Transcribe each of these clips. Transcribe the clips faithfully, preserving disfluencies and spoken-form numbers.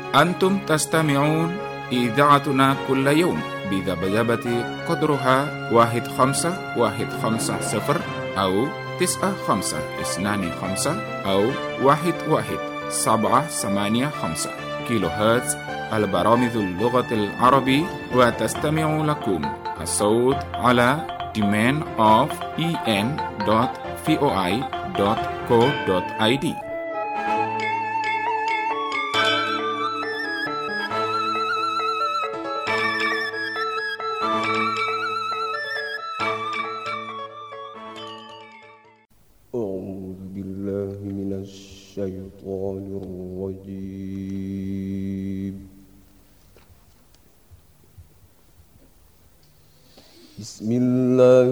أنتم تستمعون إذاعتنا كل يوم بذبذبة قدرها واحد خمسة واحد خمسة صفر أو تسعة خمسة اثنان خمسة أو واحد واحد سبعة ثمانية خمسة كيلو هرتز. البرامج اللغة العربية، وتستمع لكم الصوت على domain of en dot voi dot co dot id. أعوذ بالله من الشيطان الرجيم. بسم الله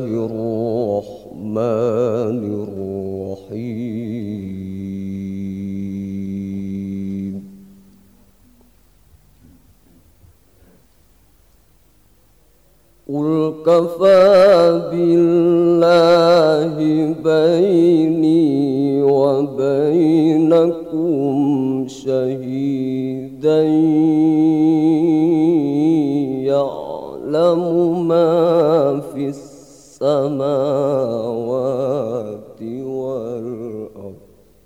الرحمن الرحيم. قل كفى بالله بيني وبينكم شهيدا يعلم ما في السماوات والأرض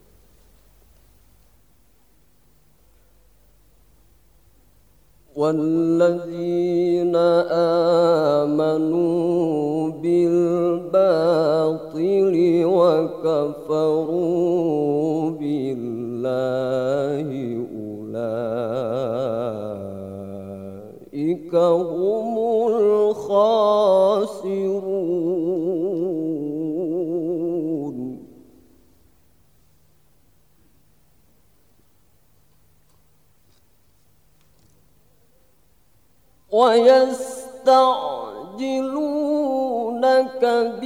والذين آمنوا بالباطل وكفروا بالله أولئك هم الخاسرون. ويستعجلونك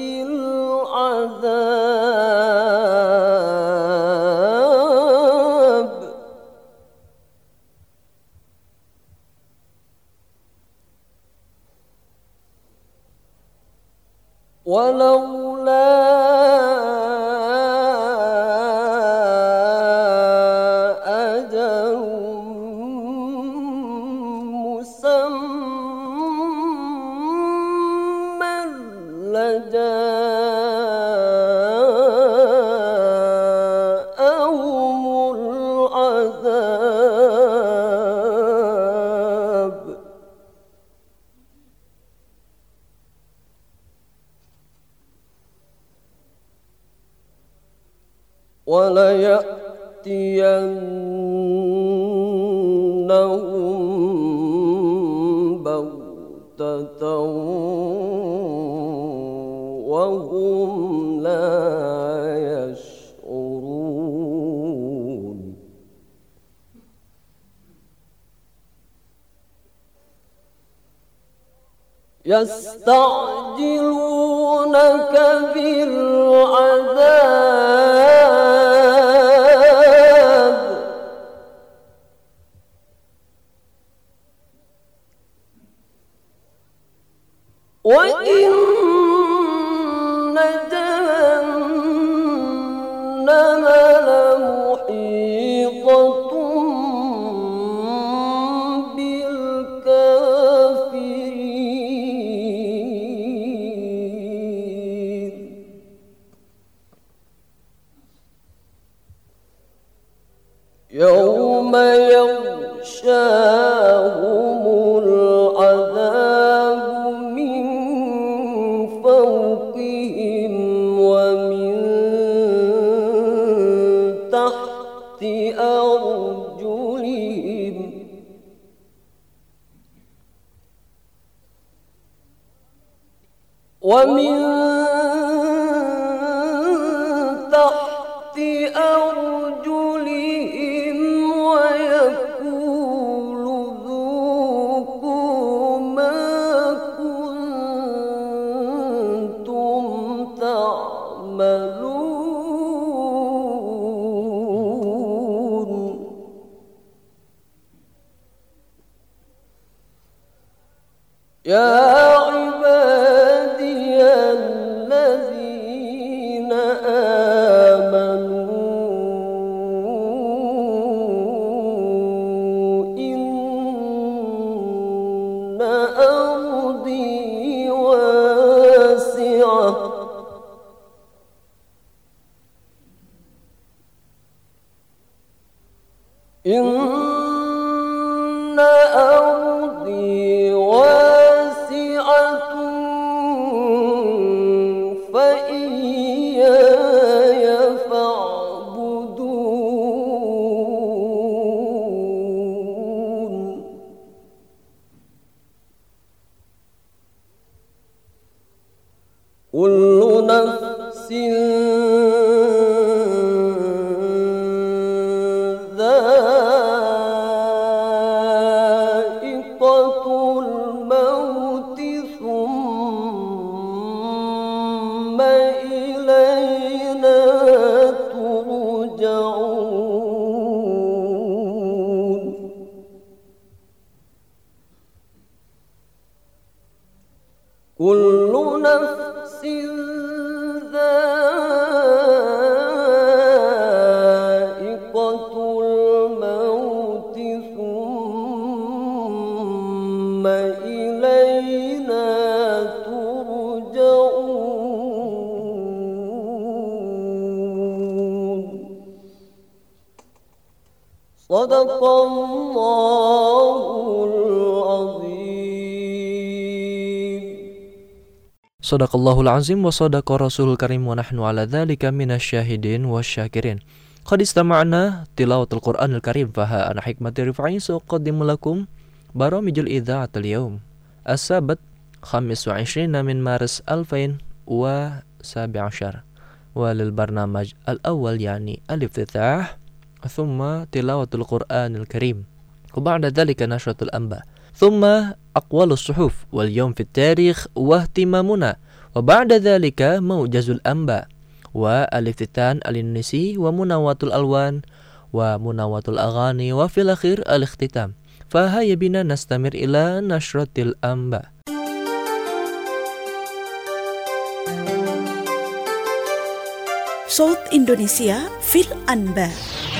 بالعذاب ولولا أجل مسمى لجاءهم العذاب وليأتينهم بغتة وهم لا يشعرون. يستعجلونك بالعذاب وإن جهنم لمحيطة بالكافرين. يوم يغشاهم العذاب من فوقهم ومن تحت أرجلهم ومن تحت أرجلهم ويقول ذوقوا ما كنتم تعملون. يا عبادي الذين آمنوا إن أرضي واسعة فإياي فاعبدون كل نفس ذائقة الموت ثم إلينا ترجعون كل نفس ذائقة الموت ثم إلينا ترجعون صدق الله العظيم. Shadaqallahul azim wa sadaqa rasulul karim wa nahnu ala dhalika minasyahidin wa syakirin. Qad istama'na tilawatul Qur'anil karim faha ana hikmati rifai suqaddimu lakum baramijul idza'atul yawm as-sabat khamis wa ishrina min maris alfain wa sabi ashar wa lil barnamaj al-awwal yani al-iftitah thumma tilawatul Qur'anil karim wa ba'da dhalika nashratul anba thumma أقوال الصحف واليوم في التاريخ واهتمامنا وبعد ذلك موجز الأنباء والافتتان الإندونيسي ومناوات الألوان ومناوات الأغاني وفي الأخير الاختتام. فهيا بنا نستمر إلى نشرة الأنباء. صوت إندونيسيا في الأنباء.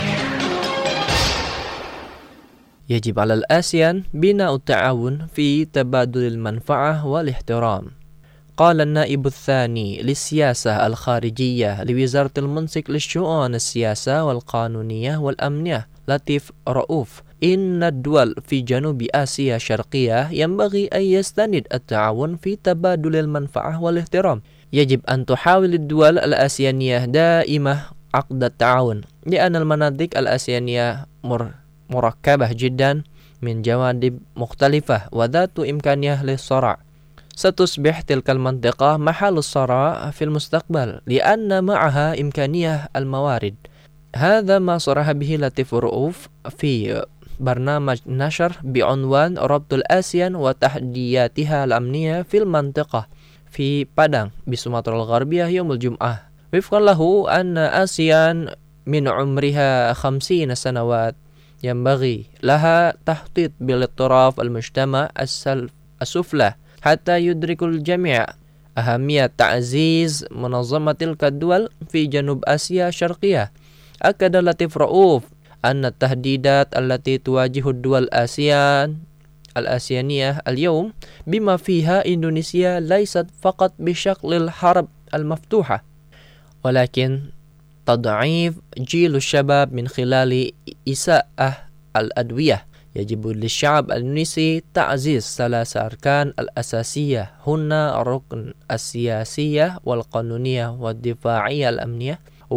يجب على الآسيان بناء التعاون في تبادل المنفعة والاحترام. قال النائب الثاني للسياسة الخارجية لوزارة المنسق للشؤون السياسة والقانونية والأمنية لطيف رؤوف إن الدول في جنوب آسيا الشرقية ينبغي أن يستند التعاون في تبادل المنفعة والاحترام. يجب أن تحاول الدول الآسيانية دائمة عقد التعاون لأن المناطق الآسيانية مر مركبة جدا من جوانب مختلفة وذات إمكانية للصراع. ستصبح تلك المنطقة محل الصراع في المستقبل لأن معها إمكانية الموارد. هذا ما صرح به لطيف رؤوف في برنامج نشر بعنوان ربط الآسيان وتحدياتها الأمنية في المنطقة في بادang بسومطرة الغربية يوم الجمعة. وفقا له أن آسيان من عمرها خمسين سنوات ينبغي لها تخطيط بالاطراف المجتمع السفلى حتى يدرك الجميع أهمية تعزيز منظمة تلك الدول في جنوب آسيا الشرقية. أكد لطيف رؤوف أن التهديدات التي تواجه الدول الآسيان الآسيانية اليوم بما فيها إندونيسيا ليست فقط بشكل الحرب المفتوحة ولكن تضعيف جيل الشباب من خلال إساءة الأدوية. يجب للشعب الإندونيسي تعزيز ثلاث أركان الأساسية هن الركن السياسية والقانونية والدفاعية الأمنية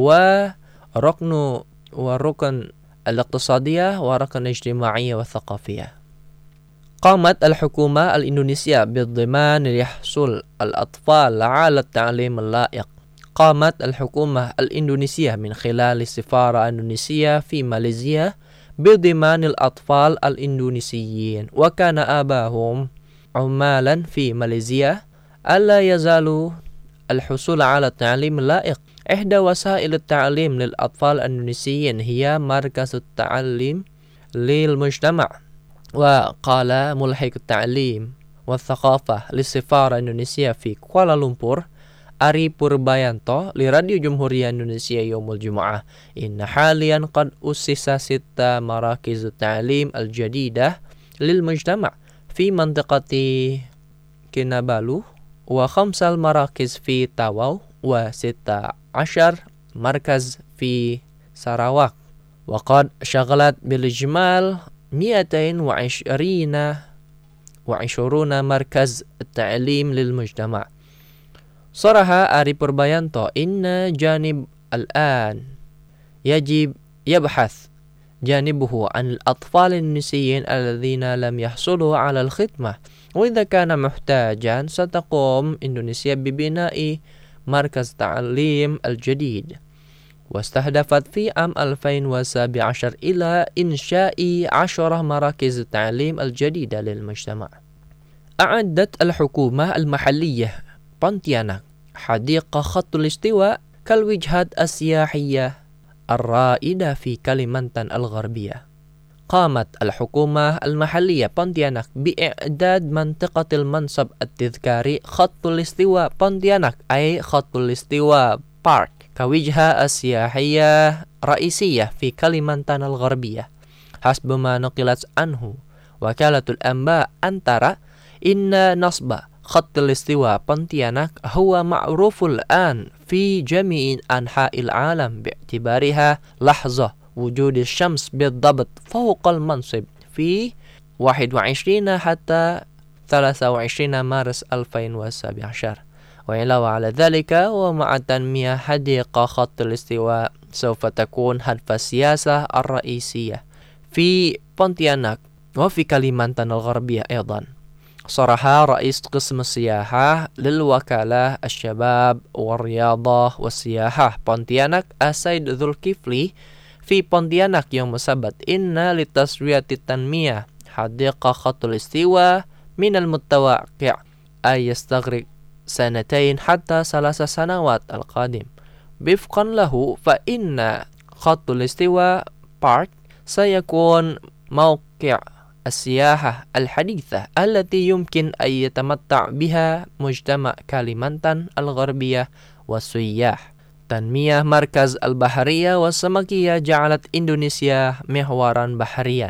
وركن والركن الاقتصادية وركن الاجتماعية والثقافية. قامت الحكومة الإندونيسية بالضمان ليحصل الأطفال على التعليم اللائق. قامت الحكومة الإندونيسية من خلال السفارة الإندونيسية في ماليزيا بضمان الأطفال الإندونيسيين وكان آباؤهم عمالا في ماليزيا ألا يزالوا الحصول على التعليم اللائق. إحدى وسائل التعليم للأطفال الإندونيسيين هي مركز التعليم للمجتمع. وقال ملحق التعليم والثقافة للسفارة الإندونيسية في كوالالمبور Ari Purbayanto لراديو جمهورية إندونيسيا يوم الجمعة إن حاليا قد أسس ست مراكز التعليم الجديدة للمجتمع في منطقة كينابالو وخمس المراكز في تاواو وستة عشر مركز في ساراواك وقد شغلت بالإجمال مئتين وعشرين وعشرون مركز التعليم للمجتمع. صرح آري بوربايانتو إن جانب الآن يجب يبحث جانبه عن الأطفال النسيين الذين لم يحصلوا على الخدمة، وإذا كان محتاجا ستقوم إندونيسيا ببناء مركز تعليم الجديد. واستهدفت في عام ألفين وسبعة عشر إلى إنشاء عشرة مراكز التعليم الجديدة للمجتمع. أعدت الحكومة المحلية بونتياناك حديقة خط الاستواء كالوجهات السياحية الرائدة في كاليمانتان الغربية. قامت الحكومة المحلية بونتياناك بإعداد منطقة المنصب التذكاري خط الاستواء بونتياناك أي خط الاستواء بارك كوجهة السياحية رئيسية في كاليمانتان الغربية. حسب ما نقلت عنه وكالة الأنباء أنتارا، إن نصب خط الاستواء بونتياناك هو معروف الآن في جميع أنحاء العالم باعتبارها لحظة وجود الشمس بالضبط فوق المنصب في واحد وعشرين حتى ثلاثة وعشرين مارس ألفين وسبعة عشر. وعلاوة على ذلك، ومع تنمية حديقة خط الاستواء سوف تكون هدف السياسة الرئيسية في بونتياناك وفي كاليمانتان الغربية أيضا. صرح رئيس قسم السياحة للوكالة الشباب والرياضة والسياحة بونتياناك السيد ذو الكفلي في بونتياناك يوم السبت إن لتسوية التنمية حديقة خط الاستواء من المتوقع أن يستغرق سنتين حتى ثلاث سنوات القادم. وفقا له فإن خط الاستواء بارك سيكون موقع السياحة الحديثة التي يمكن أن يتمتع بها مجتمع كاليمانتان الغربية والسياح. تنمية مركز البحرية والسمكية جعلت إندونيسيا محورا بحريا.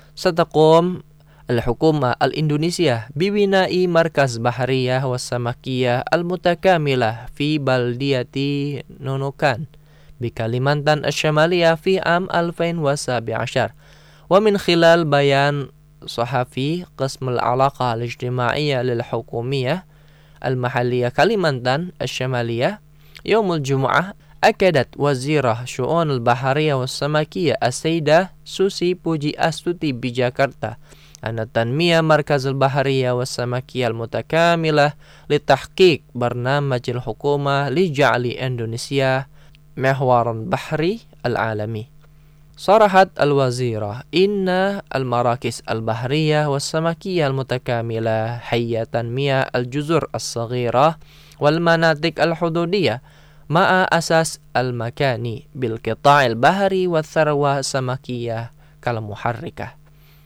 ستقوم الحكومة الإندونيسية ببناء مركز بحرية والسمكية المتكاملة في بلدية نونوكان بكاليمانتان الشمالية في عام ألفين وسبعة عشر. ومن خلال بيان صحفي قسم العلاقة الاجتماعية للحكومية المحلية كاليمانتان الشمالية يوم الجمعة، أكدت وزيرة شؤون البحرية والسمكية السيدة سوسي بوجي أستوتي بجاكرتا أن تنمية مركز البحرية والسمكية المتكاملة لتحقيق برنامج الحكومة لجعل إندونيسيا محورا بحري العالمي. صرحت الوزيرة إن المراكز البحرية والسمكية المتكاملة هي تنمية الجزر الصغيرة والمناطق الحدودية مع أساس المكاني بالقطاع البحري والثروة السمكية كالمحركة.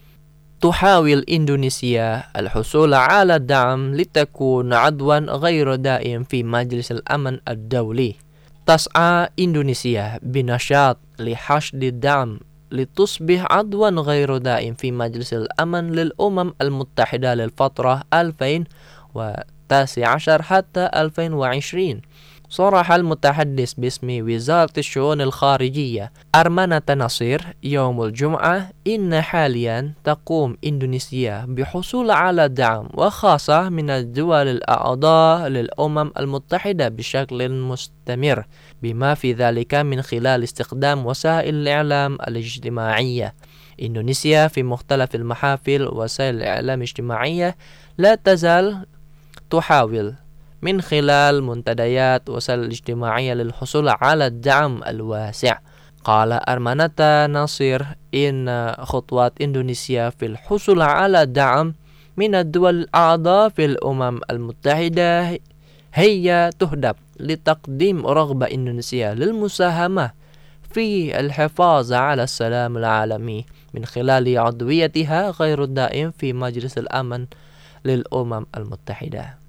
تحاول إندونيسيا الحصول على الدعم لتكون عضوا غير دائم في مجلس الأمن الدولي. تسعى إندونيسيا بنشاط لحشد الدعم لتصبح عضوا غير دائم في مجلس الأمن للأمم المتحدة للفترة ألفين وتسعة عشر حتى ألفين وعشرين. صرح المتحدث باسم وزارة الشؤون الخارجية أرمانة نصير يوم الجمعة إن حاليا تقوم إندونيسيا بحصول على دعم وخاصة من الدول الأعضاء للأمم المتحدة بشكل مستمر، بما في ذلك من خلال استخدام وسائل الإعلام الاجتماعية. إندونيسيا في مختلف المحافل وسائل الإعلام الاجتماعية لا تزال تحاول من خلال منتديات وسائل الاجتماعية للحصول على الدعم الواسع. قال أرمانة نصير إن خطوات إندونيسيا في الحصول على دعم من الدول الأعضاء في الأمم المتحدة هي تهدف لتقديم رغبة إندونيسيا للمساهمة في الحفاظ على السلام العالمي من خلال عضويتها غير الدائم في مجلس الأمن للأمم المتحدة.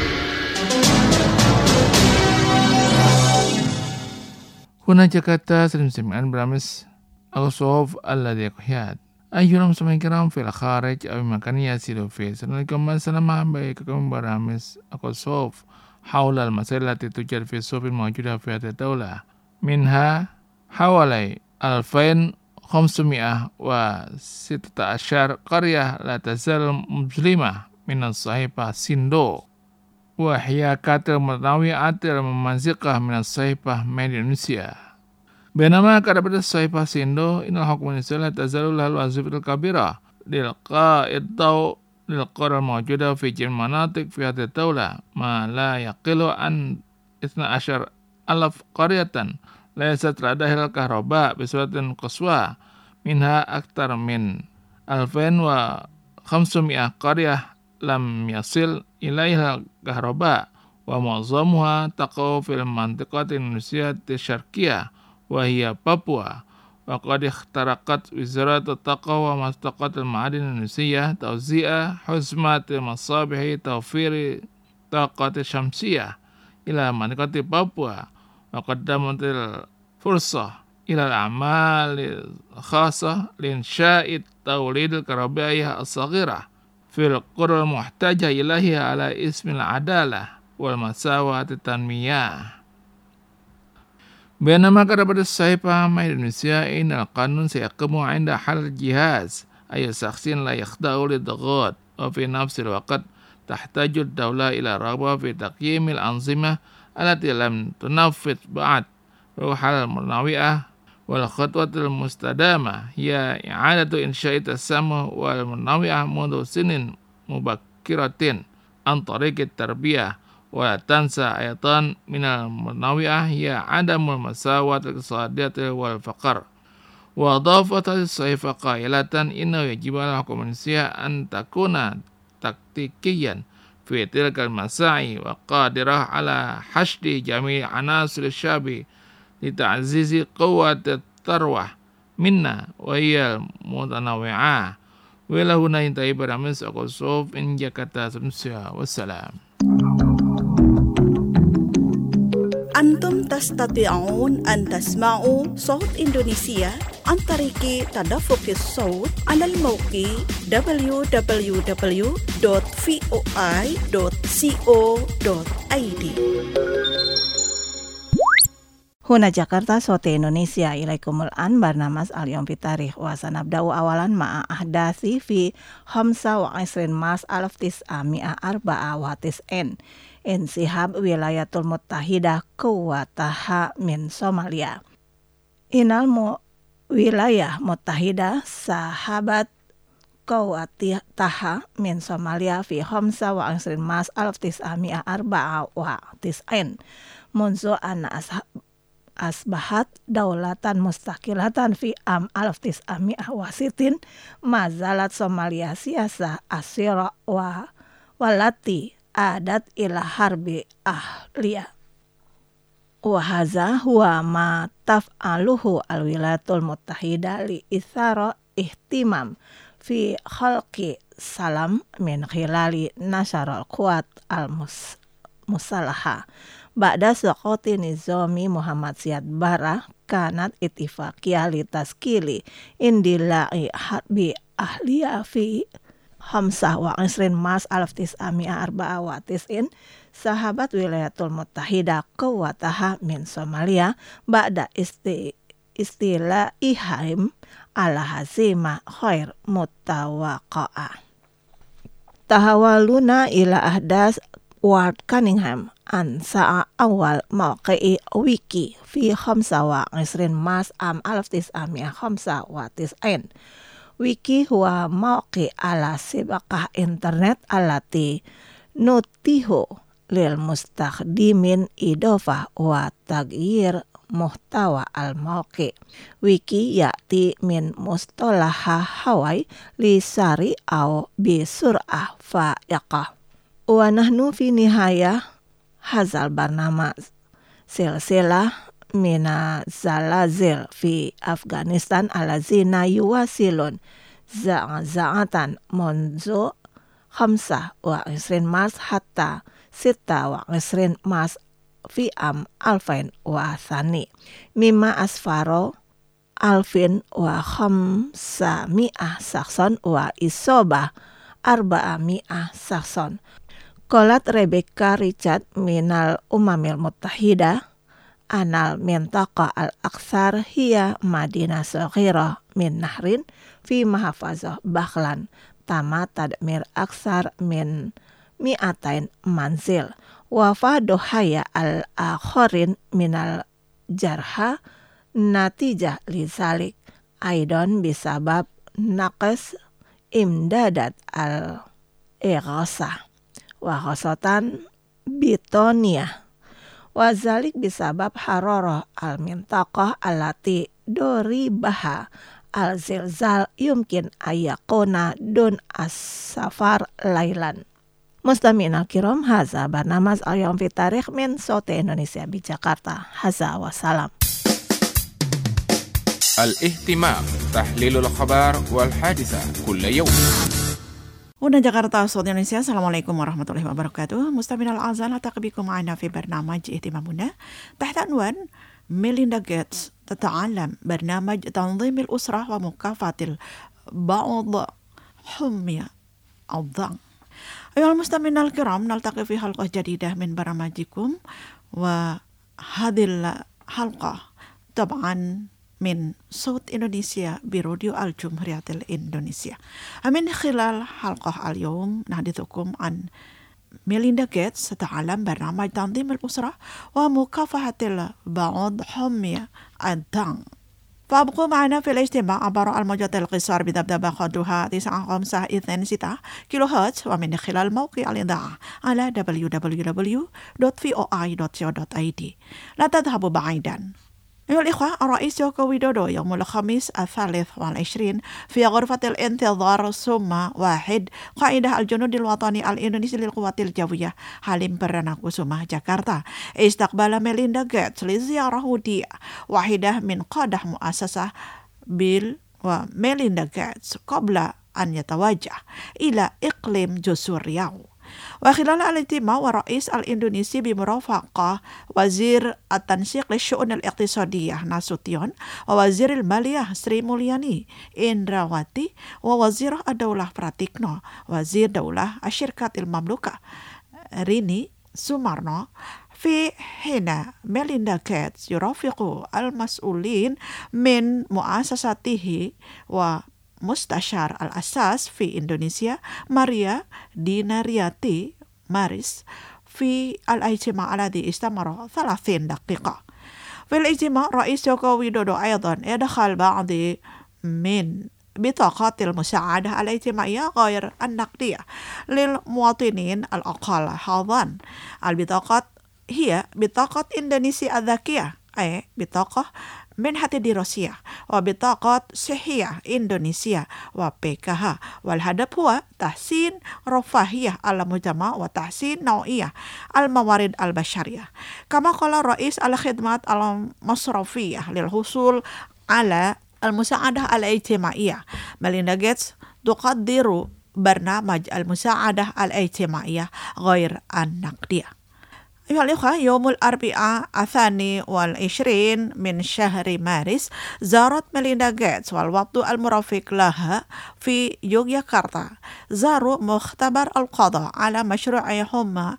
هنا جاكرتا سلم برامس أغصوف الذي يقهيات أيها المسلمين الكرام في الخارج أو مكان يسيروا فيه. سنلكم السلام عليكم برامس أغصوف حول المسائل التي توجد في الصحف الموجودة في هذه الدولة، منها حوالي ألفين khamsumi'ah wa sittata asyar qaryah la tazal muslimah minas sahifah Sindo wa hiya katil mutawi'atil memanziqah minas sahifah Indonesia. Benama kada pada sahifah Sindo inal hukmun la tazalul hal wazifatul kabira lil qa'id taw lil qara mawjuda fi jam manatik fi hadhihi dawla ma la yaqilu an ithna asyar alaf qaryatan laysat radahil kahraba bisuratin qaswa minha aktar min alfain wa khamsumi'ah qaryah lam yasil ilaiha kahraba wa mu'azzamuha taqaw fil mantiqati Indonesia syarqiyah wa hiya Papua wa qad ikhtarakat wizarat taqwa wa mastaqat al-ma'adin Indonesia tawzi'a huzmat masabih tawfir taqat syamsiyah ila mantiqati Papua wa qaddamat al-fursah ila al-a'mal khasah linsya'id tawlid al-karabayah as-saghirah fil qura al-muhtajah ilahiha ala ismil adalah wal masawat tanmiyah. Bainama kada pada sahifah Indonesia in al-qanun sayaqimu 'inda hal jihaz ay shakhsin la yakhda'u lidaghat wa fi nafsi al-waqt tahtaju ad-dawla ila raghbah fi taqyim al-anzimah allati lam tunaffid ba'd ruhal munawi'ah wal khatwatul mustadamah hiya i'adatu insya'i tasammuh wal munawi'ah mundu sinin mubakkiratin an tariqit tarbiyah wa tansa ayatan minal munawi'ah hiya adamul masawat al-iqtisadiyah wal faqr wa adafat as-sahifah qailatan inna yajibu ala hukumansiya an takuna taktikiyan fi tilkal masa'i wa qadirah ala hashdi jami' anasir syabi lita'zizi quwwat tarwah minna wa hiya mutanawi'ah wa lahuna intai baramis aqsuf in Jakarta Semsia wassalam. Antum tastati'un an tasma'u Sawt Indonesia an tariki tadaffuqis sawt 'ala al-mawqi w w w dot voi dot co dot i d. Huna Jakarta Sawt Indonesia ilaikumul an barnamas al-yawm fi tarikh wa sanabda'u awalan ma'a ahdasi fi khamsa wa isrin mas alaf tis'a mi'a arba'a wa tis'in insihab wilayatul muttahidah kuwataha min Somalia. Inal mu wilayah muttahidah sahabat kuwataha min Somalia fi khamsa wa isrin mas alaf tis'a mi'a arba'a wa tis'in munzu anna ashab asbahat daulatan mustaqilatan fi am alaf tis'a mi'a wasitin mazalat Somalia siasa asyira wa walati adat ila harbi ahliya wa hadza huwa ma taf'aluhu alwilayatul muttahidah li ithara ihtimam fi khalqi salam min khilali nasyarul quwat al-musalaha ba'da saqati nizami Muhammad Syed Barre kanat ittifaqiyah li taskili indila'i harbi ahliya fi khamsah wa isrin mas alaf tis'a mi'a arba'a wa tis'in sahabat wilayatul muttahidah kuwataha min Somalia ba'da isti istilahihim ala hazima khair mutawaqa'ah. Tahawaluna ila ahdas Ward Cunningham an sa'a awal mawqi'i wiki fi khamsa wa isrin mas am alaf tis'a mi'a khamsa wa tis'in. Wiki huwa mawqi ala sibaqah internet alati nutihu lil mustakhdimin idofah wa tagyir muhtawa al mawqi. Wiki ya'ti min mustalaha hawai li sari au bi sur'ah fa'iqah. Wa nahnu fi nihayah hazal barnama silsilah mina zalazil fi Afghanistan alazina yuwasilun za'atan munzu khamsah wa isrin mas hatta sita wa isrin mas fi am alfain wa thani mimma asfaro alfin wa khamsa mi'ah sakson wa isobah arba'a mi'ah sakson. Qolat Rebecca Richard minal umamil muttahidah anal mintaqa al-aksar hiya madinah saghirah min nahrin fi mahafazah bakhlan tama tadmir aksar min mi'atain manzil wa fadohaya al-akharin minal jarha natijah lizalik aidan bisabab naqas imdadat al-ighasa wa khasatan bitoniyah wa zalik bisabab hararah al-mintaqah allati doribaha al-zilzal yumkin ayakuna dun as-safar lailan. Mustami'in al-kiram, haza barnamaz al-yawm fi tarikh min Sote Indonesia di Jakarta. Haza wassalam. الاهتمام تحليل الأخبار والحادثة كل يوم. هنا جاكرتا صوت إندونيسيا. السلام عليكم ورحمة الله وبركاته. مستمعينا الأعزاء نلتقي بكم معنا في برنامج اهتمامنا تحت عنوان ميليندا جيتس تتعلم برنامج تنظيم الأسرة ومكافحة بعض حمية الضغط. أيها المستمعين الكرام، نلتقي في حلقة جديدة من برنامجكم، وهذه الحلقة طبعا من صوت إندونيسيا براديو الجمهورية الإندونيسية. من خلال حلقة اليوم نحدثكم عن ميليندا جيتس تتعلم برنامج تنظيم الأسرة ومكافحة بعض حمية الضغط. فابقوا معنا في الاجتماع عبر الموجات القصار بذبذبة قدرها تسعة خمسة اثنين ستة كيلو هرتز، ومن خلال موقع الإذاعة على دبليو دبليو دبليو دوت في او اي دوت سي او دوت اي دي. لا تذهبوا بعيدا. أيها الإخوة، الرئيس جوكو ويدودو يوم الخميس الثالث والعشرين في غرفة الانتظار ثم واحد قائد الجنود الوطني الإندونيسي للقوات الجوية حليم برناكوسوما جاكرتا استقبل ميليندا جيتس لزيارة ودية واحدة من قادة مؤسسة بيل وميليندا جيتس قبل أن يتوجه إلى إقليم جزر رياو. وخلال الاجتماع والرئيس الإندونيسي بمرافقة وزير التنسيق للشؤون الاقتصادية ناسوتيون ووزير المالية سري مولياني إندراواتي ووزير الدولة براتيكنو وزير دولة الشركات المملوكة ريني سومارنو، في حين ميليندا جيتس يرافق المسؤولين من مؤسسته و مستشار الأساس في إندونيسيا ماريا دينارياتي ماريس في الاجتماع الذي استمر ثلاثين دقيقة. في الاجتماع رئيس جوكو ويدودو أيضا يدخل بعض من بطاقات المساعدة الاجتماعية غير النقدية للمواطنين الأقل حظا. البطاقات هي بطاقة إندونيسيا الذكية، أي بطاقة منحة دراسية وبطاقة صحية إندونيسيا وبي كي إتش، والهدف هو تحسين رفاهية المجتمع وتحسين نوعية الموارد البشرية. كما قال الرئيس الخدمات المصرفية للحصول على المساعدة الاجتماعية، ميليندا جيتس تقدر برنامج المساعدة الاجتماعية غير النقدية. أيها الأخوة، يوم الأربعاء الثاني والعشرين من شهر مارس زارت ميليندا جيتس والوفد المرافق لها في يوغياكرتا زاروا مختبر القضاء على مشروع حمى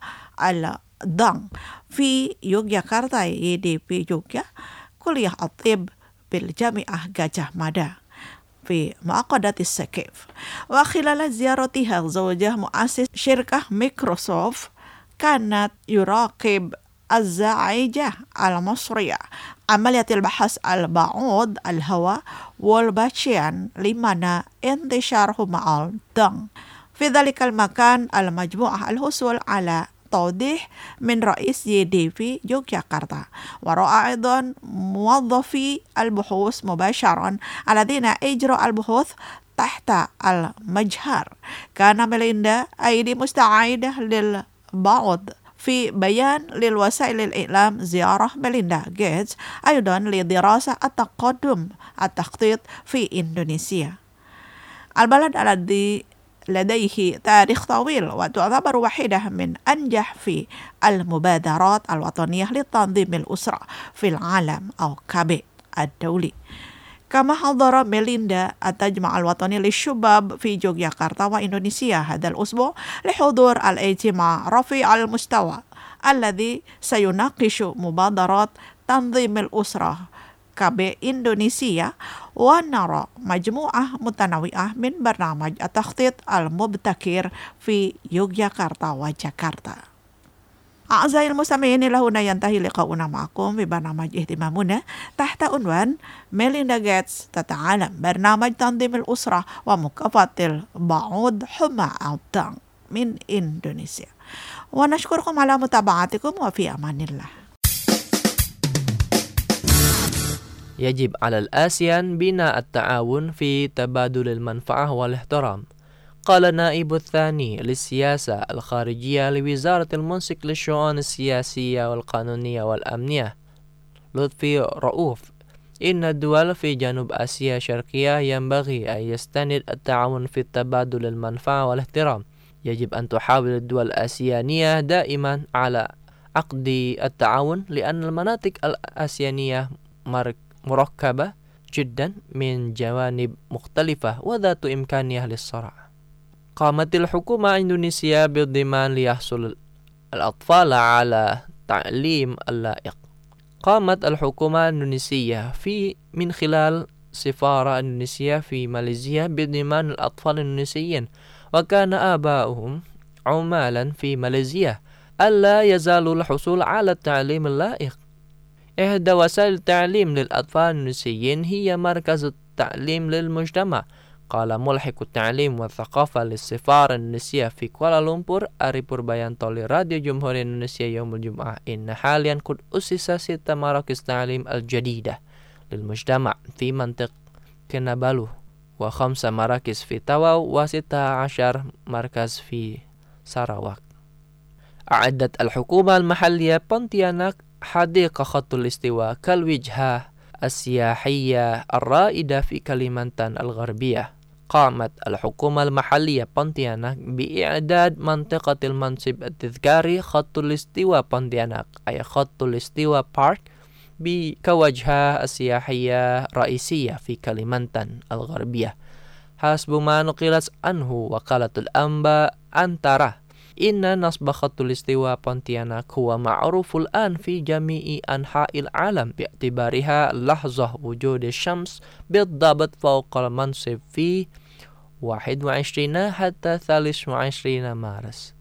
الضغط في يوغياكرتا يدي في يوغيا كلية الطب بالجامعة جاجah Mada في معقدة السكيف. وخلال زيارتها زوجها مؤسس شركة مايكروسوفت كانت يراقب الزعيجة المصرية عملية البحث عن بعوض الهواء والباتشيان لمنع انتشارهما الضغط في ذلك المكان. المجموعة الحصول على توضيح من رئيس يي دي في يوغياكرتا، ورأى أيضا موظفي البحوث مباشرا الذين أجروا البحوث تحت المجهر. كان ميليندا أيدي مستعدة لل بعض في بيان للوسائل الإعلام زيارة ميليندا جيتس أيضا لدراسة التقدم التخطيط في إندونيسيا، البلد الذي لديه تاريخ طويل وتعتبر واحدة من أنجح في المبادرات الوطنية لتنظيم الأسرة في العالم أو كابي الدولي. كما حضر ميليندا التجمع الوطني للشباب في يوغياكرتا وإندونيسيا هذا الأسبوع لحضور الاجتماع رفيع المستوى الذي سيناقش مبادرات تنظيم الأسرة K B Indonesia ونرى مجموعة متنوعة من برنامج التخطيط المبتكر في يوغياكارتا وجاكرتا. أعزائي المستمعين، إلى هنا ينتهي لقاؤنا معكم في برنامج اهتمامنا تحت عنوان ميليندا جيتس تتعلم برنامج تنظيم الأسرة ومكافحة البعوض حمى الدم من إندونيسيا. ونشكركم على متابعتكم وفي أمان الله. يجب على الآسيان بناء التعاون في تبادل المنفعة والاحترام. قال نائب الثاني للسياسة الخارجية لوزارة المنسق للشؤون السياسية والقانونية والأمنية لطفي رؤوف إن الدول في جنوب آسيا الشرقية ينبغي أن يستند التعاون في تبادل المنفعة والاحترام. يجب أن تحاول الدول الآسيانية دائما على عقد التعاون، لأن المناطق الآسيانية مركبة جدا من جوانب مختلفة وذات إمكانية للصراع. قامت الحكومة الإندونيسية بالضمان ليحصل الأطفال على تعليم اللائق. قامت الحكومة الإندونيسية في من خلال سفارة إندونيسية في ماليزيا بضمان الأطفال الإندونيسيين وكان آباؤهم عمالا في ماليزيا ألا يزالوا الحصول على التعليم اللائق. إحدى وسائل التعليم للأطفال الإندونيسيين هي مركز التعليم للمجتمع. قال ملحق التعليم والثقافة للسفارة الإندونيسية في كوالالمبور أري بوربايانتو لراديو جمهورية إندونيسيا يوم الجمعة إن حاليا قد أسس ست مراكز تعليم الجديدة للمجتمع في منطقة كينابالو وخمس مراكز في تاواو وستة عشر مركز في ساراواك. أعدت الحكومة المحلية بونتياناك حديقة خط الاستواء كالوجهة السياحية الرائدة في كاليمانتان الغربية. قامت الحكومة المحلية بونتياناك بإعداد منطقة المنصب التذكاري خط الاستواء بونتياناك أي خط الاستواء بارك كوجهة السياحية رئيسية في كاليمانتان الغربية. حسب ما نقلت عنه وكالة الأنباء أنتارا إن نصب خط الاستواء بونتياناك هو معروف الآن في جميع أنحاء العالم باعتبارها لحظة وجود الشمس بالضبط فوق المنصب في واحد وعشرين حتى ثلاثة وعشرين مارس.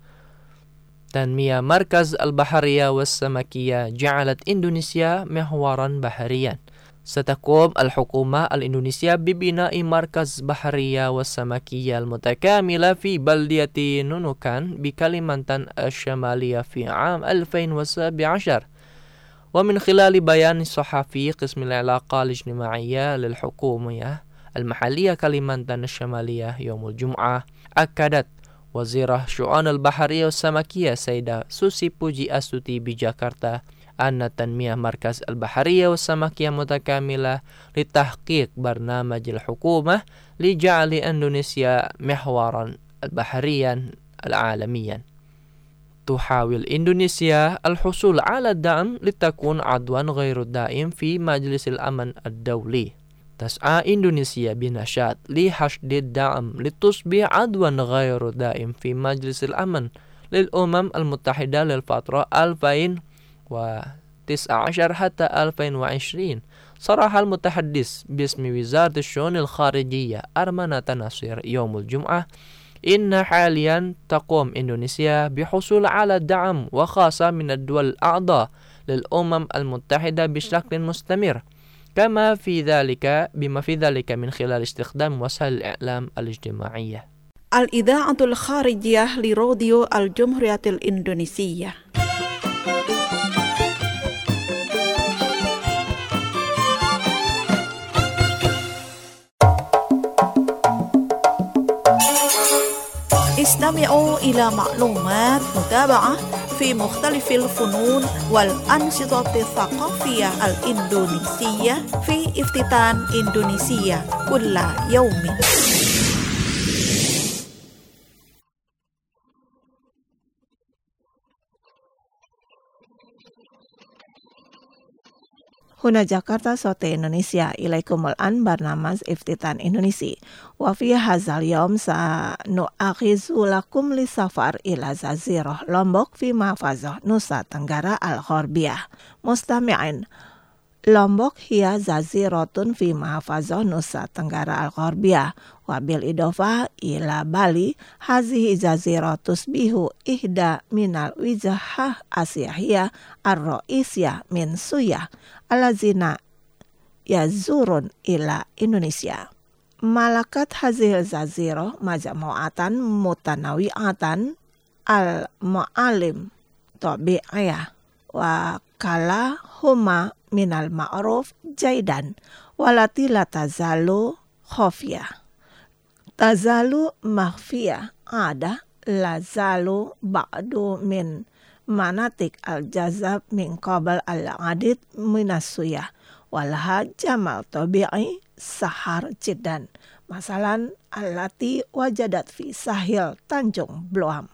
تنمية مركز البحرية والسمكية جعلت إندونيسيا محورا بحريا. ستقوم الحكومة الإندونيسية ببناء مركز بحرية والسمكية المتكاملة في بلدية نونوكان بكاليمانتان الشمالية في عام ألفين وسبعة عشر. ومن خلال بيان صحفي قسم العلاقات الاجتماعية للحكومة المحلية كاليمانتان الشمالية يوم الجمعة، أكدت وزيرة شؤون البحرية والسمكية سيدة سوسي بوجي أستوتي بجاكرتا أن تنمية مركز البحرية والسمكية متكاملة لتحقيق برنامج الحكومة لجعل إندونيسيا محورا بحريا عالميا. تحاول إندونيسيا الحصول على الدعم لتكون عضوا غير دائم في مجلس الأمن الدولي. تسعى إندونيسيا بنشاط لحشد الدعم لتصبح عضوا غير دائم في مجلس الأمن للأمم المتحدة للفترة ألفين وتسعة عشر حتى ألفين وعشرين. صرح المتحدث باسم وزارة الشؤون الخارجية أرمنة ناصير يوم الجمعة إن حاليا تقوم إندونيسيا بحصول على دعم وخاصة من الدول الأعضاء للأمم المتحدة بشكل مستمر، كما في ذلك بما في ذلك من خلال استخدام وسائل الإعلام الاجتماعية. الإذاعة الخارجية لراديو الجمهورية الإندونيسية. استمعوا إلى معلومات متابعة في مختلف الفنون والأنشطة الثقافية الإندونيسية في افتتان إندونيسيا كل يوم. هنا جاكرتا صوت إندونيسيا. إليكم الآن برنامج افتتان إندونيسي، وفي هذا اليوم سنؤخذ لكم لسفر إلى جزيرة لومبوك في محافظة نوسا تنggara الغربية. مستمعين، Lombok hiya zazirotun fi mahfazah Nusa Tenggara Al-Gharbiyah wabil idofah ila Bali hazihi zaziratus bihu ihda minal wijahah asyahiyah ar-ra'isiyah min suyah alazina yazurun ila Indonesia. Malakat hazil zaziro majmu'atan mutanawi'atan al-mu'alim tabi'iyah wa kala huma minal ma'ruf jaidan walati la tazalu khafiyah tazalu makhfiyah ada la zalu ba'du min manatik al-jazab min qabal al-adid minasuyah walaha jamal tabi'i sahar jiddan masalan allati wajadat fi sahil Tanjung Bloam.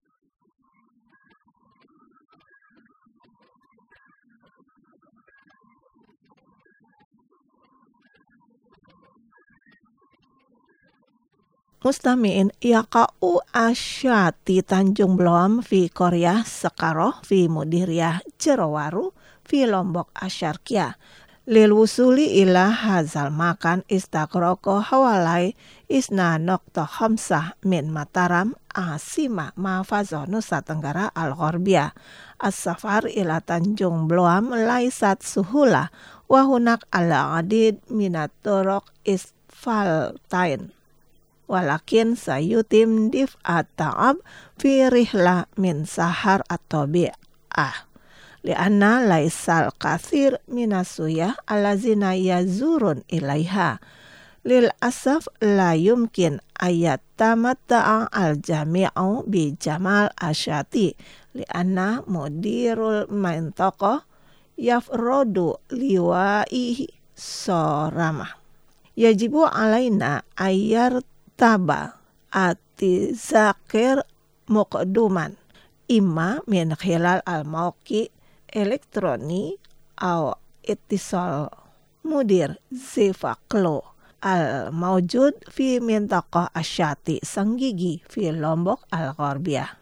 Mustami'in yaqa'u asyati Tanjung Bloam fi Korea Sekaroh fi Mudiriyah Jerowaru fi Lombok Asyarkiyah lil wusuli ila hazal makan istakroko hawalai isna nokta khamsah min Mataram asima mahfazah Nusa Tenggara Al-Gharbiyah as-safar ila Tanjung Bloam laisat suhula wa hunak ala adid minat turok isfaltain walakin sayutim dif'at ta'ab fi rihla min sahar at-tabi'ah lianna laisal kathir minasuyah alazina yazurun ilaiha lil asaf la yumkin ayat tamatta'a al jami'u bi jamal asyati lianna mudirul mintaqah yafrodu liwa'ihi soramah yajibu alaina ayar taba ati zakir muqduman imma min khilal al-mauqi elektroni au ittisal mudir zifaklo al-mawjud fi mintaqah asyati Senggigi fi Lombok Al-Gharbiyah.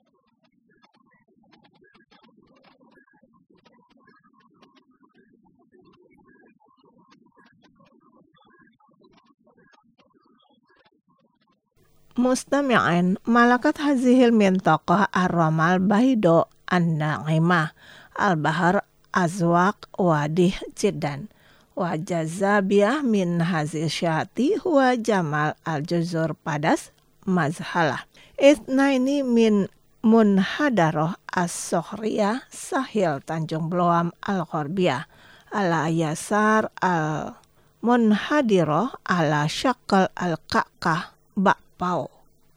Mustami'in malakat hazihil mintaqah ar-ramal baido an-na'imah al-bahar azwaq wadih jiddan wa jazabiyah min hazil syati huwa jamal al-juzur padas mazhalah ithnaini min munhadaroh as-sohriyah sahil Tanjung Bloam Al-Gharbiyah ala yasar al-munhadiroh ala syakal al-ka'kah pau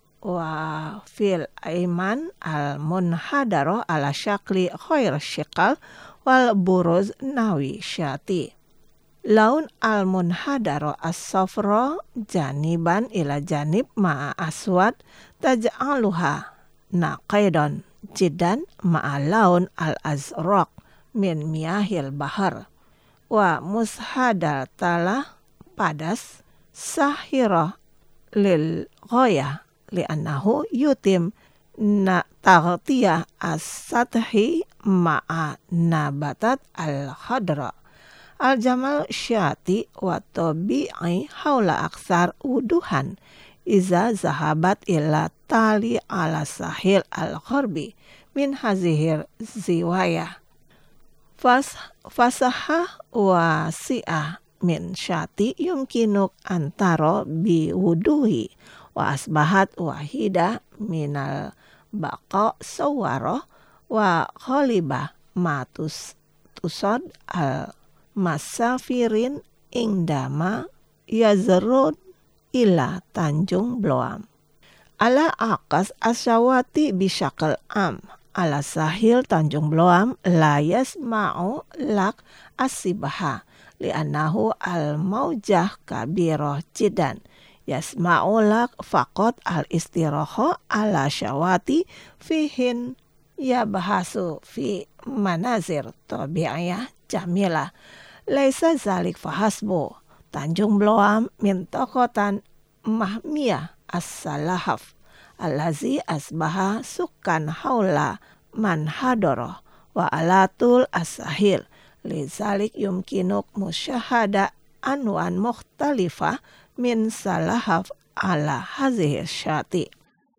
wa fil aiman al munhadaro ala syakli khair syikal wal buruz nawi syati laun al munhadaro as-safra janiban ila janib ma'a aswad taj'aluha naqaidan jiddan ma'a laun al azraq min miyahil bahar wa mushadal talah padas sahirah lil ghayah li'annahu yutim na taghtiyah as-sathi ma'a nabatat al-khadra al-jamal syati wa tabi'i haula aksar wuduhan iza zahabat ila tali ala sahil al-gharbi min hazihir ziwayah fas fasahah wa si'ah min syati yumkinuk antaro bi wuduhi wa asbahat wahida minal baqa sawaroh wa khalibah matus tusod al masafirin ingdama yazrud ila Tanjung Bloam ala akas asyawati bisyakal am ala sahil Tanjung Bloam la yasma'u lak asibaha li'annahu al-maujah kabirah jidan yasma'u lak faqat al-istiraha ala syawati fihin ya bahasu fi manazir tabi'iyah jamilah laisa zalik fahasbu Tanjung Bloam mintaqatan mahmiyah as-salahaf allazi asbaha sukan haula man hadara wa alatul as-sahil Lizalik yumkinuk musyahada anwan mukhtalifah min salahaf ala hazihi syati.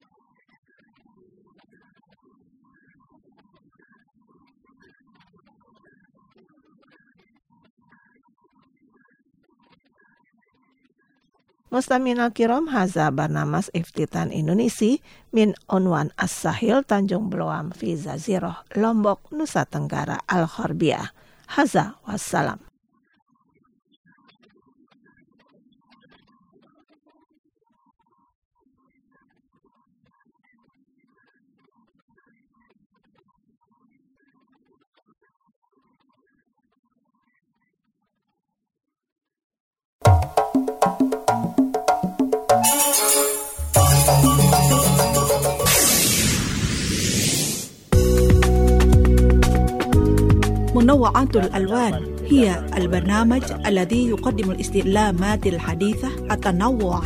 Mustaminal kiram haza barnamas iftitan Indonesia min onwan as-sahil Tanjung Beloam fi Jazirah Lombok Nusa Tenggara Al-Gharbiyah. Haza wassalam. منوعات الألوان هي البرنامج الذي يقدم الاستعلامات الحديثة التنوع.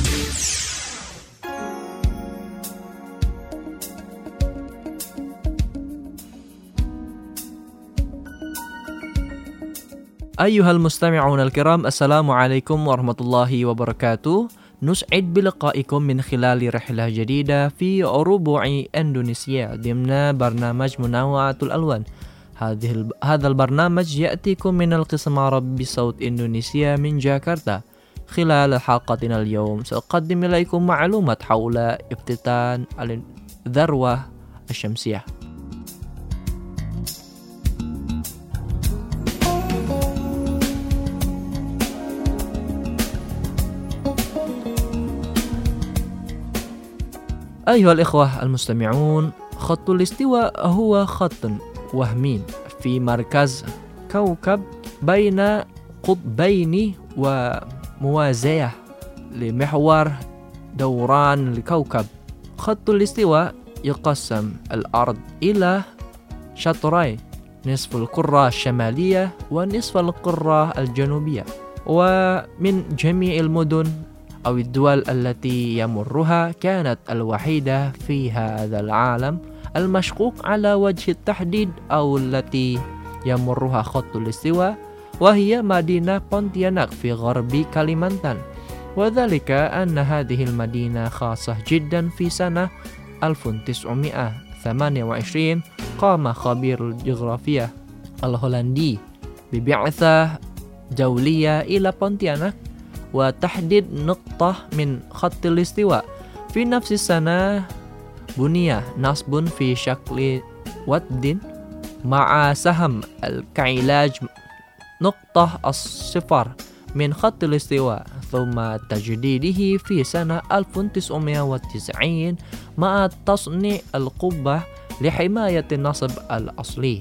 أيها المستمعون الكرام، السلام عليكم ورحمة الله وبركاته. نسعد بلقائكم من خلال رحلة جديدة في ربوع إندونيسيا ضمن برنامج منوعات الألوان. هذه هذا البرنامج يأتيكم من القسم العربي بصوت إندونيسيا من جاكرتا. خلال حلقتنا اليوم سأقدم إليكم معلومات حول افتتان الذروة الشمسية. أيها الإخوة المستمعون، خط الاستواء هو خط وهمي في مركز كوكب بين قطبين وموازية لمحور دوران الكوكب. خط الاستواء يقسم الأرض إلى شطرين، نصف القارة الشمالية ونصف القارة الجنوبية، ومن جميع المدن أو الدول التي يمرها كانت الوحيدة في هذا العالم المشقوق على وجه التحديد أو التي يمرها خط الاستواء، وهي مدينة بونتياناك في غرب كاليمانتان. وذلك أن هذه المدينة خاصة جدا. في سنة ألف وتسعمائة وثمانية وعشرين قام خبير الجغرافيا الهولندي ببعثة دولية إلى بونتياناك وتحديد نقطة من خط الاستواء. في نفس السنة بني نصب في شكل ود مع سهم كعلاج نقطة الصفر من خط الاستواء، ثم تجديده في سنة ألف وتسعمائة وتسعين مع تصنيع القبة لحماية النصب الأصلي.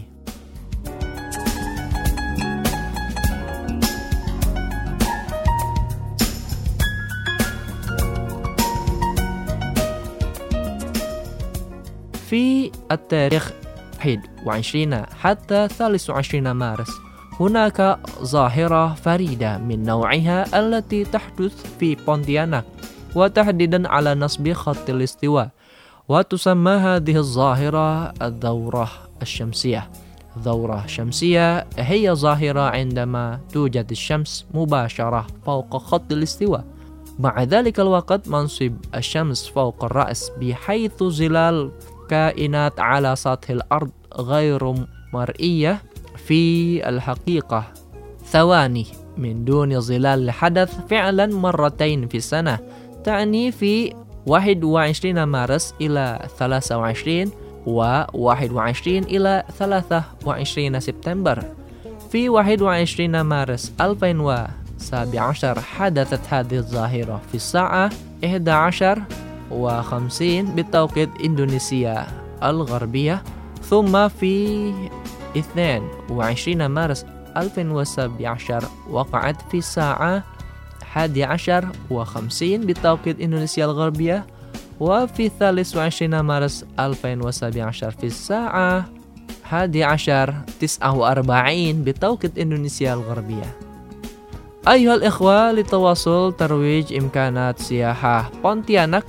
في التاريخ واحد وعشرين حتى ثالث وعشرين مارس هناك ظاهرة فريدة من نوعها التي تحدث في بونتياناك، وتحديدا على نصب خط الاستواء، وتسمى هذه الظاهرة الدورة الشمسية. الدورة الشمسية هي ظاهرة عندما توجد الشمس مباشرة فوق خط الاستواء، مع ذلك الوقت منصب الشمس فوق الرأس، بحيث ظلال كائنات على سطح الأرض غير مرئية في الحقيقة. ثواني من دون ظلال حدث فعلا مرتين في السنة، تعني في واحد وعشرين مارس إلى ثلاثة وعشرين و واحد وعشرين إلى ثلاثة وعشرين سبتمبر. في واحد وعشرين مارس ألفين وسبعة عشر حدثت هذه الظاهرة في الساعة إحدى عشر وخمسين بتوقيت إندونيسيا الغربية، ثم في اثنين وعشرين مارس ألفين وسبعة عشر وقعت في الساعة الحادية عشر وخمسين بتوقيت إندونيسيا الغربية، وفي ثالث وعشرين مارس ألفين وسبعة عشر في الساعة الحادية عشر تسعة وأربعين بتوقيت إندونيسيا الغربية. أيها الإخوة، لتواصل ترويج إمكانات سياحة بونتياناك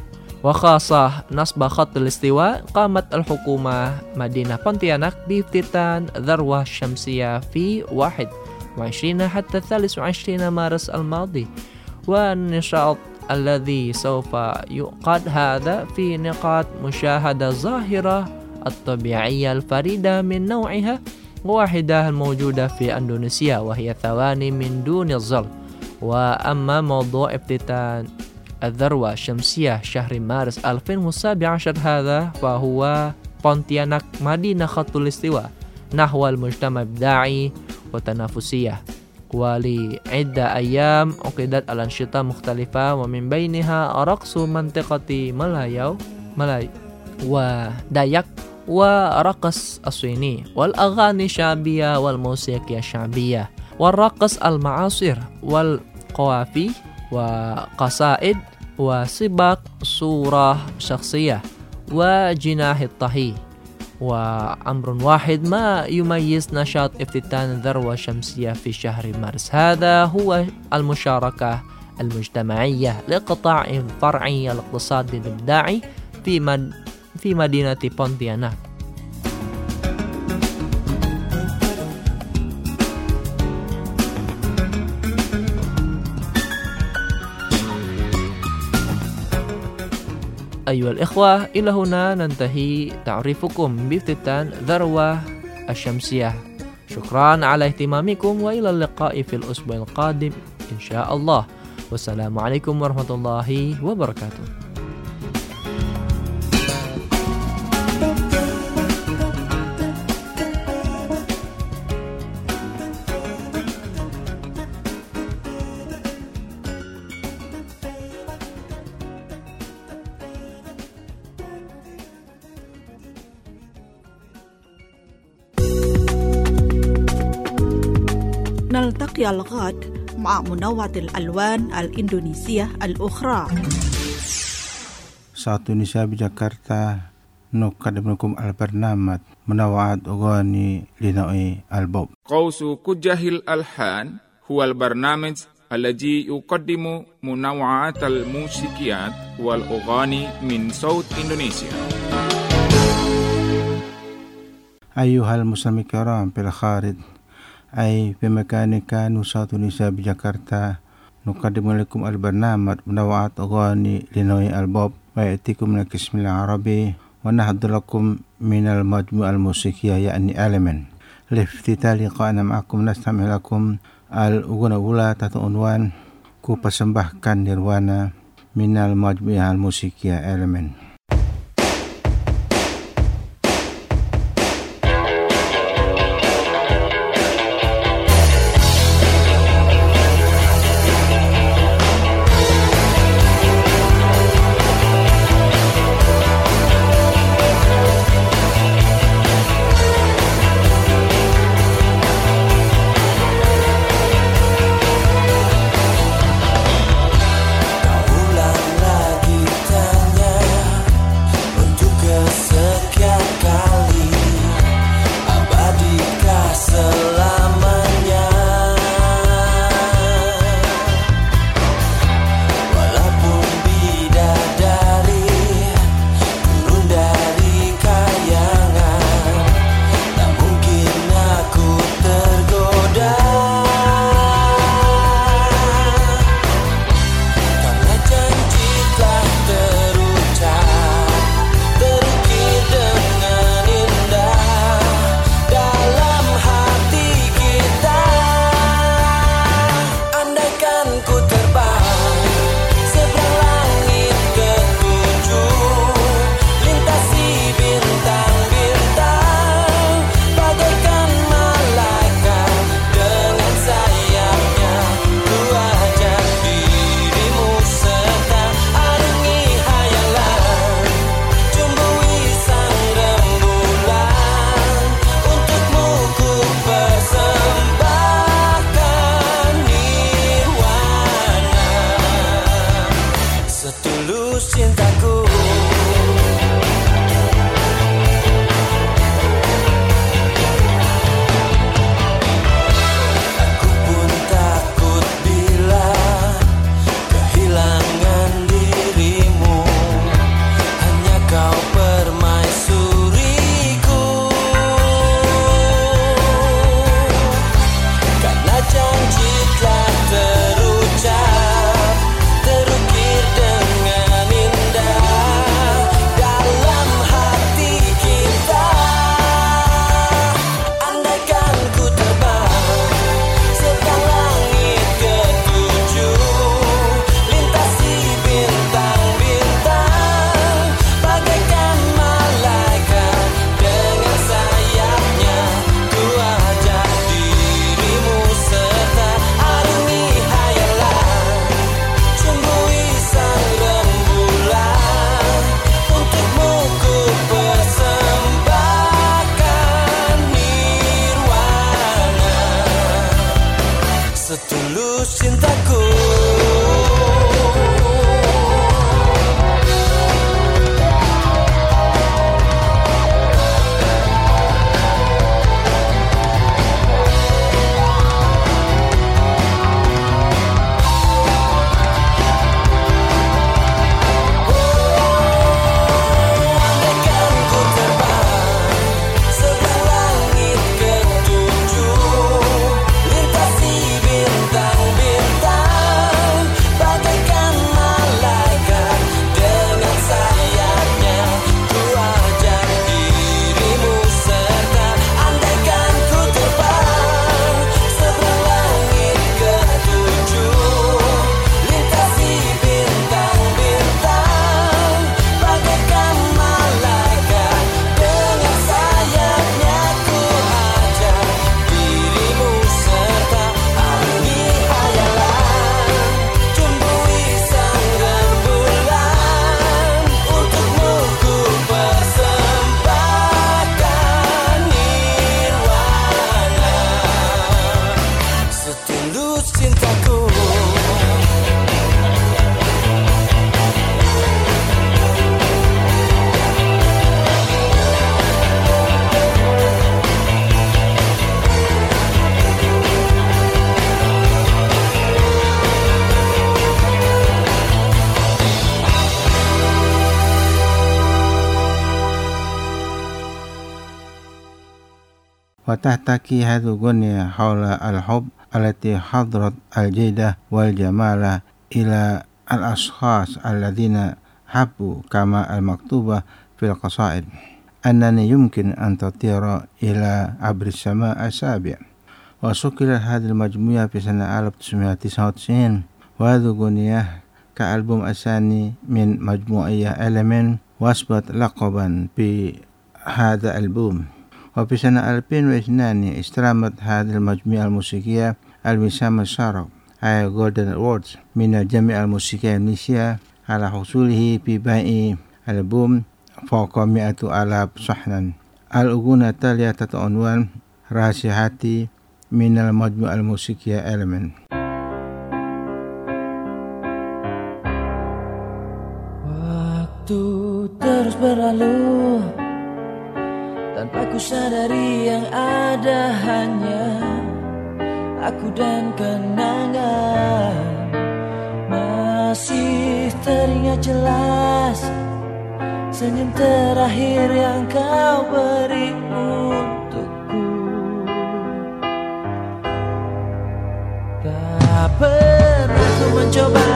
وخاصة نصب خط الاستواء قامت الحكومة مدينة بونتياناك بافتتان ذروة الشمسية في واحد وعشرين حتى الثالث وعشرين مارس الماضي، والنشاط الذي سوف يعقد هذا في نقاط مشاهدة ظاهرة الطبيعية الفريدة من نوعها، واحدة الموجودة في إندونيسيا وهي ثواني من دون الظل. وأما موضوع افتتان الذروة الشمسية شهر مارس ألفين وسبعة عشر هذا فهو بونتياناك مدينة خط الاستواء نحو المجتمع الإبداعي وتنافسية. ولعدة أيام عقدت الأنشطة مختلفة ومن بينها رقص منطقة ملايو ملاي ودايك ورقص الصيني والأغاني الشعبية والموسيقى الشعبية والرقص المعاصر والقوافي وقصائد وسباق صورة شخصية وجناح الطهي. وأمر واحد ما يميز نشاط افتتان الذروة الشمسية في شهر مارس هذا هو المشاركة المجتمعية لقطاع فرعي الاقتصاد الإبداعي في مد... في مدينة بونتياناك. أيها الإخوة، إلى هنا ننتهي تعريفكم بافتتان ذروة الشمسية. شكرا على اهتمامكم وإلى اللقاء في الأسبوع القادم إن شاء الله، والسلام عليكم ورحمة الله وبركاته. نلتقي الغد مع منوعة الألوان الإندونيسية الأخرى. Saat Indonesia di Jakarta nukadimnukum al-barnamat منوعات أغاني لنوع البوب. قوس كجه الألحان هو البرنامج الذي يقدم منوعات الموسيقيات والأغاني من صوت إندونيسيا. أيها المستمعين الكرام في الخارج أي في مكان كان صوت إندونيسيا بجاkarta نقدم لكم البرنامج منوعات أغاني لنوع البوب ويأتيكم من القسم العربي ونحضر لكم من المجموعة الموسيقية يعني Element. لافتتاح لقائنا معكم نستمع لكم الأغنية الأولى تحت عنوان Ku Persembahkan Nirwana من المجموعة الموسيقية Element. Ulang lagi tanya cintaku. وتحتكي هذه الغنية حول الحب التي حضرت الجيدة والجمال إلى الأشخاص الذين حبوا كما المكتوبة في القصائد أنني يمكن أن تطير إلى عبر السماء السابع. وشكلت هذه المجموعة في سنة ألف وتسعمائة وتسعة وتسعين وهذه الغنية كألبوم الثاني من مجموعية إليمنت وأثبت لقبا بهذا الألبوم. وفي سنة ألفين واثنين استلمت هذه المجموعة الموسيقية الوسام الشرف أي جولدن أووردز من الجامعة الموسيقية الإندونيسية على حصوله ببيع ألبوم فوق مئة ألاف صحنا. الأغنية التالية تتعنوان رهاسيا hati من المجموعة الموسيقية إليمنت. Waktu terus berlalu tanpa ku sadari yang ada hanya aku dan kenangan. Masih teringat jelas senyum terakhir yang kau beri untukku. Tak pernah ku mencoba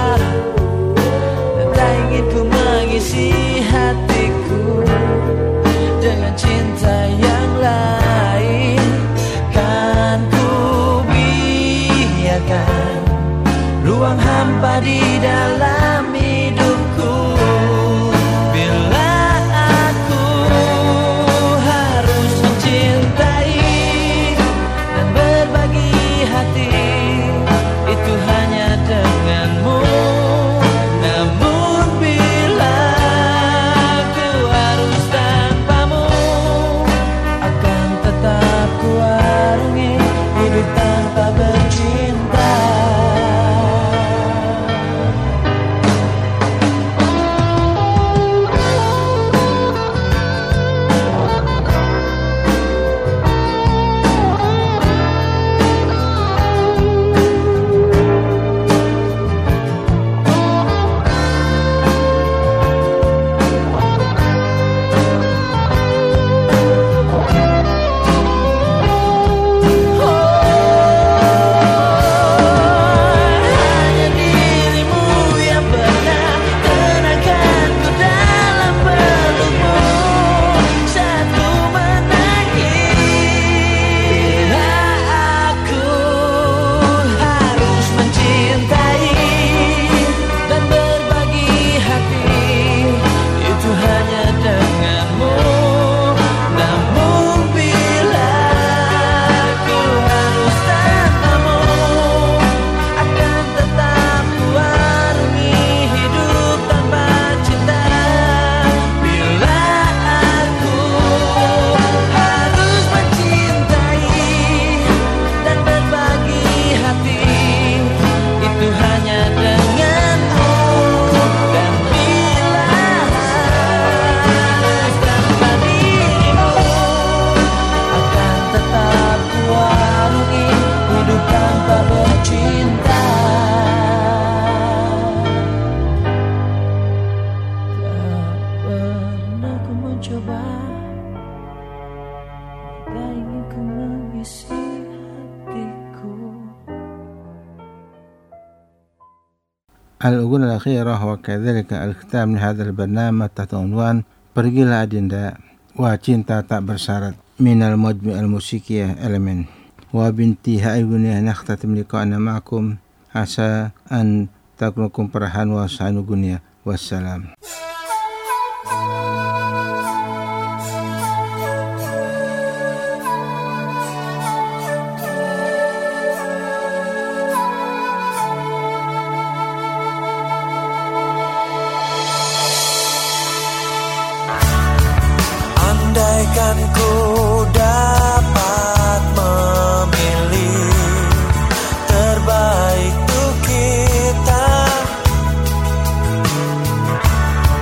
dan tak ingin ku mengisi hatiku dengan cinta yang lain. Kan ku biarkan ruang hampa di dalam hidupku. Bila aku harus mencintai dan berbagi hati, itu hanya denganmu. Namun bila ku harus tanpamu, akan tetap ku arungi hidup tanpa bercinta. الأغنية الأخيرة وكذلك الختام لهذا البرنامج تحت عنوان Pergilah Adinda وcinta tak bersyarat من المجمع الموسيقية Element. وبانتهاء الأغنية نختتم لقاءنا معكم عسى أن تكونوا فرحان وسعيد الأغنية والسلام. Andaikan ku dapat memilih terbaik untuk kita,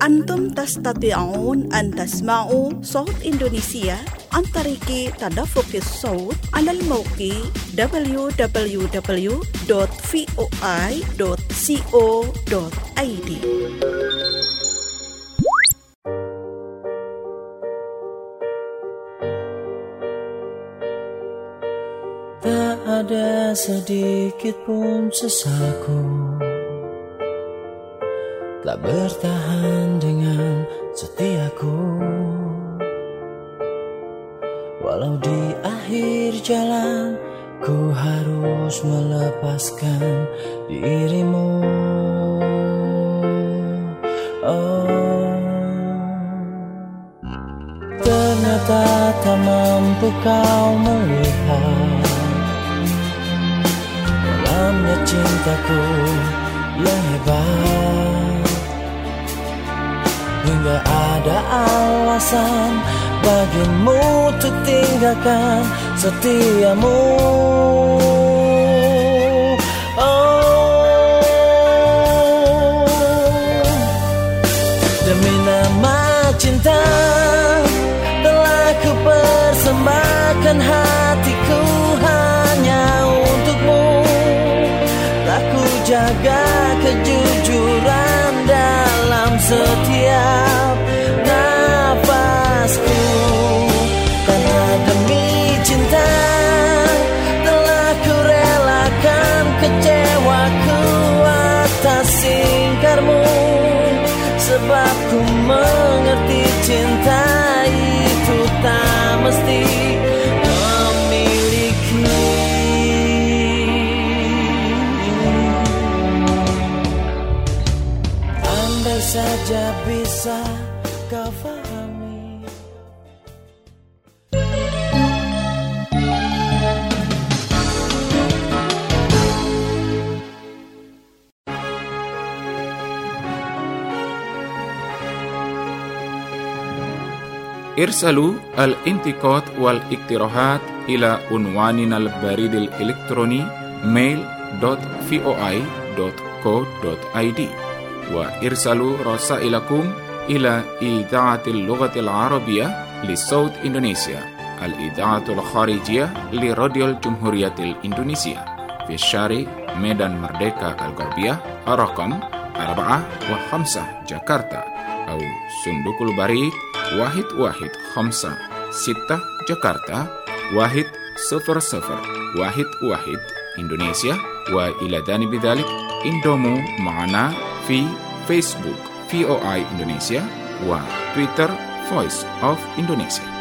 أنتم تستطيعون أن تسمعوا صوت إندونيسيا عن طريق تدفق الصوت على الموقع دبليو دبليو دبليو دوت فوي دوت كو دوت اي دي. Tak ada sedikit pun sesaku, tak bertahan dengan setiaku. Walau di akhir jalan ku harus melepaskan dirimu. Oh, ternyata tak mampu kau melihat dalamnya cintaku yang hebat, hingga ada alasan bagimu untuk tinggalkan setiamu. Oh, demi nama cinta telah ku persembahkan hatiku hanya untukmu. Tak ku jaga kejujuran dalam setiap nafasku, karena demi cinta telah ku relakan kecewaku atas ingkarmu. Sebab ku mengerti cinta itu tak mesti memiliki. Andai saja bisa kau fahami. ارسلوا الانتقاد والاقتراحات إلى عنواننا البريد الإلكتروني mail dot voi dot co dot id وارسلوا رسائلكم إلى إذاعة اللغة العربية لصوت إندونيسيا الإذاعة الخارجية لراديو الجمهورية الإندونيسية في الشارع ميدان مردeka الغربية رقم أربعة وخمسة جاكرتا أو صندوق البريد واحد واحد خمسة ستة جاكرتا واحد صفر صفر واحد واحد إندونيسيا. وإلى جانب ذلك انضموا معنا في فيسبوك فوي إندونيسيا وتويتر Voice of Indonesia.